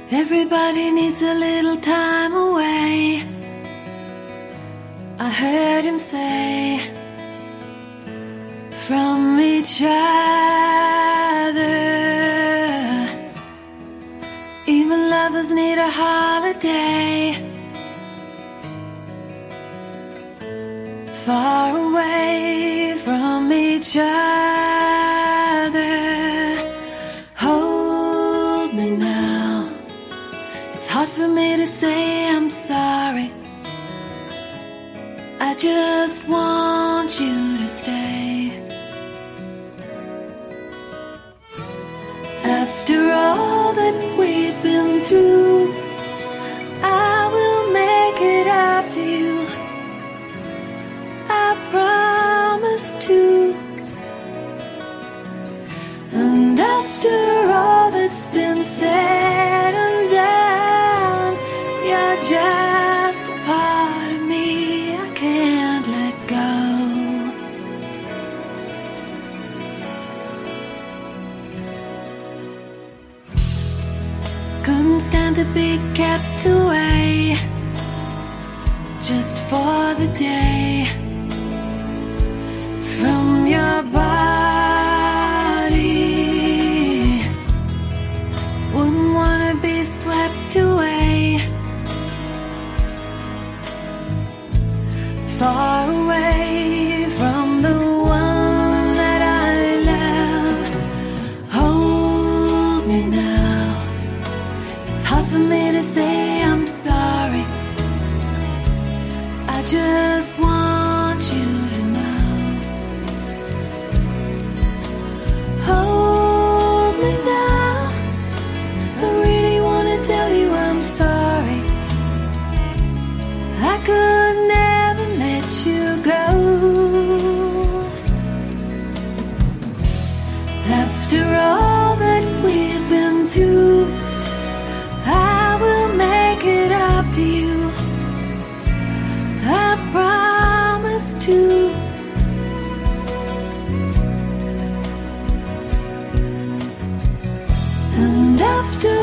Everybody needs a little time away, I heard him say, from each other. Even lovers need a holiday, far away from each other. Hold me now, it's hard for me to say I'm sorry. I just want you to stay. After all that we've been through, I will make it up to you, I promise to. And after all that's been said and done, you're just a part of me I can't let go. Couldn't stand to be kept away just for the day from your body. Wouldn't wanna be swept away, far away from the one that I love. Hold me now, it's hard for me to say I'm sorry. I just want you to know. Hold me now, I really wanna tell you I'm sorry. I could never let you go. After all that we've been through, I will make it up to you, I promise to. And after